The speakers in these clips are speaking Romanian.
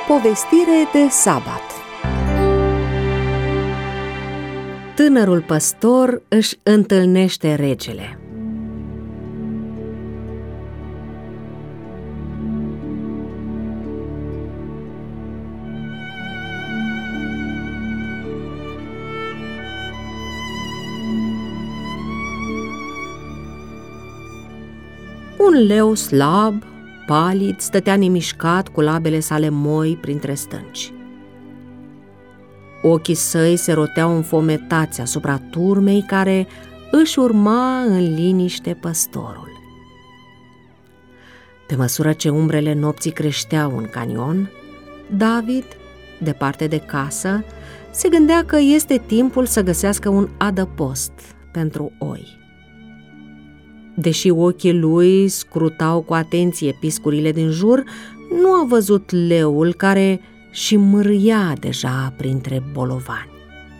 Povestire de sabat. Tânărul păstor își întâlnește regele. Un leu slab, palid, stătea nemișcat cu labele sale moi printre stânci. Ochii săi se roteau înfometați asupra turmei care își urma în liniște păstorul. Pe măsură ce umbrele nopții creșteau în canion, David, departe de casă, se gândea că este timpul să găsească un adăpost pentru oi. Deși ochii lui scrutau cu atenție piscurile din jur, nu a văzut leul care și mâria deja printre bolovani.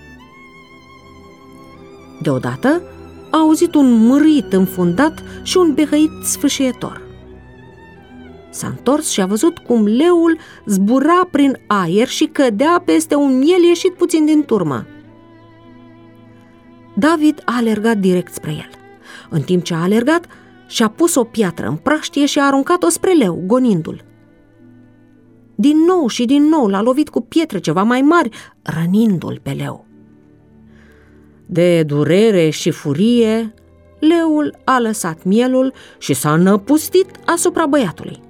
Deodată a auzit un mârit înfundat și un behăit sfâșietor. S-a întors și a văzut cum leul zbura prin aer și cădea peste un miel ieșit puțin din turmă. David a alergat direct spre el. În timp ce a alergat, și-a pus o piatră în praștie și a aruncat-o spre leu, gonindu-l. Din nou și din nou l-a lovit cu pietre ceva mai mari, rănindu-l pe leu. De durere și furie, leul a lăsat mielul și s-a năpustit asupra băiatului.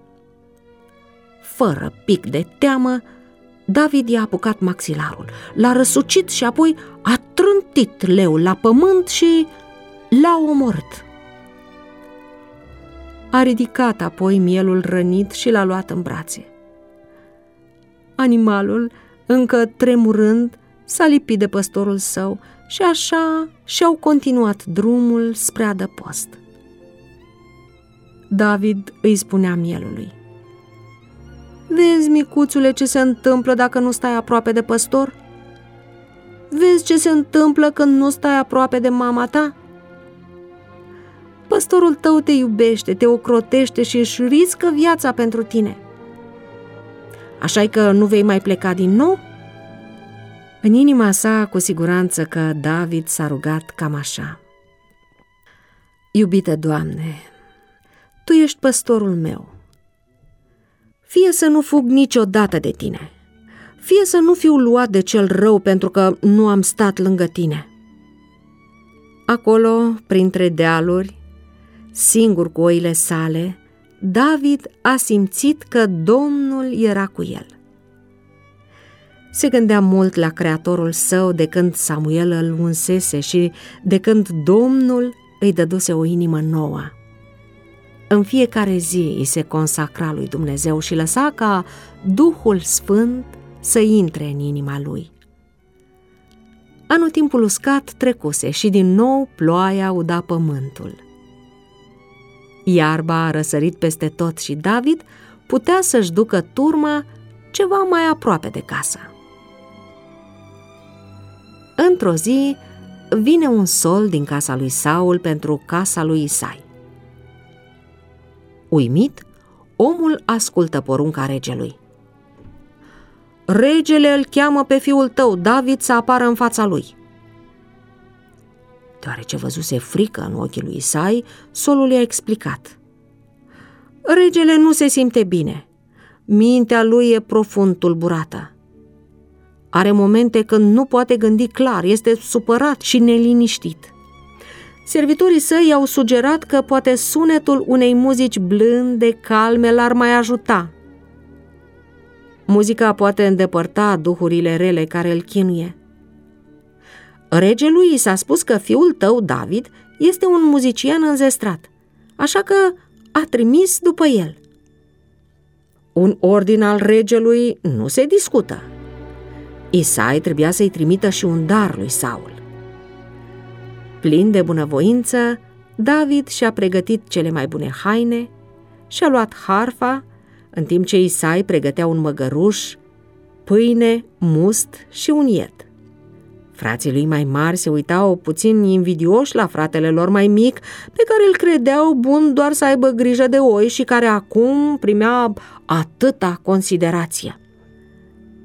Fără pic de teamă, David i-a apucat maxilarul, l-a răsucit și apoi a trântit leul la pământ și l-a omorât. A ridicat apoi mielul rănit și l-a luat în brațe. Animalul, încă tremurând, s-a lipit de păstorul său și așa și-au continuat drumul spre adăpost. David îi spunea mielului: "Vezi, micuțule, ce se întâmplă dacă nu stai aproape de păstor? Vezi ce se întâmplă când nu stai aproape de mama ta? Păstorul tău te iubește, te ocrotește și își riscă viața pentru tine. Așa-i că nu vei mai pleca din nou?" În inima sa, cu siguranță că David s-a rugat cam așa: "Iubită Doamne, Tu ești păstorul meu. Fie să nu fug niciodată de Tine, fie să nu fiu luat de cel rău pentru că nu am stat lângă Tine." Acolo, printre dealuri, singur cu oile sale, David a simțit că Domnul era cu el. Se gândea mult la Creatorul său de când Samuel îl unsese și de când Domnul îi dăduse o inimă nouă. În fiecare zi îi se consacra lui Dumnezeu și lăsa ca Duhul Sfânt să intre în inima lui. Anotimpul uscat trecuse și din nou ploaia uda pământul. Iarba a răsărit peste tot și David putea să-și ducă turma ceva mai aproape de casă. Într-o zi vine un sol din casa lui Saul pentru casa lui Isai. Uimit, omul ascultă porunca regelui: "Regele îl cheamă pe fiul tău, David, să apară în fața lui." Deoarece văzuse frică în ochii lui Isai, solul i-a explicat: "Regele nu se simte bine. Mintea lui e profund tulburată. Are momente când nu poate gândi clar, este supărat și neliniștit. Servitorii săi i-au sugerat că poate sunetul unei muzici blânde, calme, l-ar mai ajuta. Muzica poate îndepărta duhurile rele care îl chinuie. Regelui i s-a spus că fiul tău, David, este un muzician înzestrat, așa că a trimis după el." Un ordin al regelui nu se discută. Isai trebuia să-i trimită și un dar lui Saul. Plin de bunăvoință, David și-a pregătit cele mai bune haine, și-a luat harfa, în timp ce Isai pregătea un măgăruș, pâine, must și un ied. Frații lui mai mari se uitau puțin invidioși la fratele lor mai mic, pe care îl credeau bun doar să aibă grijă de oi și care acum primea atâta considerație.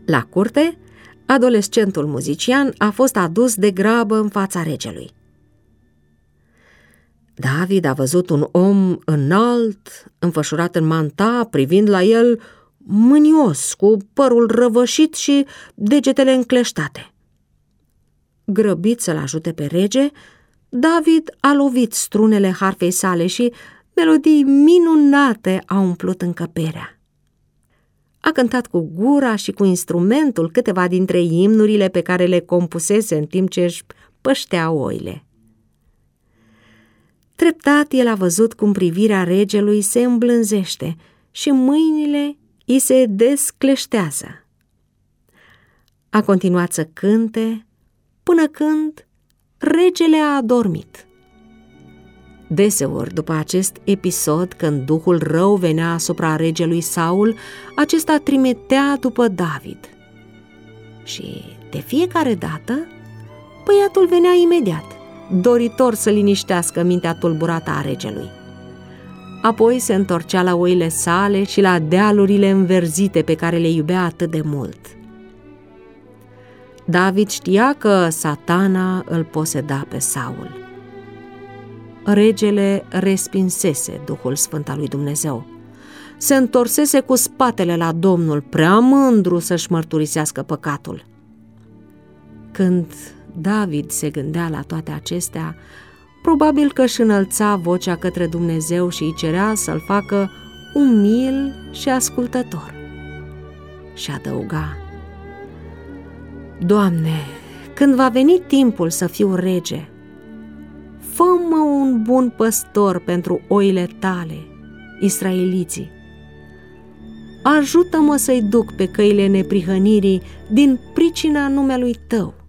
La curte, adolescentul muzician a fost adus de grabă în fața regelui. David a văzut un om înalt, înfășurat în manta, privind la el mânios, cu părul răvășit și degetele încleștate. Grăbit să-l ajute pe rege, David a lovit strunele harfei sale și melodii minunate au umplut încăperea. A cântat cu gura și cu instrumentul câteva dintre imnurile pe care le compusese în timp ce își păștea oile. Treptat el a văzut cum privirea regelui se îmblânzește și mâinile îi se descleștează. A continuat să cânte până când regele a adormit. Deseori, după acest episod, când duhul rău venea asupra regelui Saul, acesta trimitea după David. Și de fiecare dată, băiatul venea imediat, doritor să liniștească mintea tulburată a regelui. Apoi se întorcea la oile sale și la dealurile înverzite pe care le iubea atât de mult. David știa că Satana îl poseda pe Saul. Regele respinsese Duhul Sfânt al lui Dumnezeu. Se întorsese cu spatele la Domnul, prea mândru să-și mărturisească păcatul. Când David se gândea la toate acestea, probabil că își înălța vocea către Dumnezeu și îi cerea să-l facă umil și ascultător. Și adăuga: Doamne, când va veni timpul să fiu rege, fă-mă un bun păstor pentru oile tale, israeliții. Ajută-mă să-i duc pe căile neprihănirii din pricina numelui tău.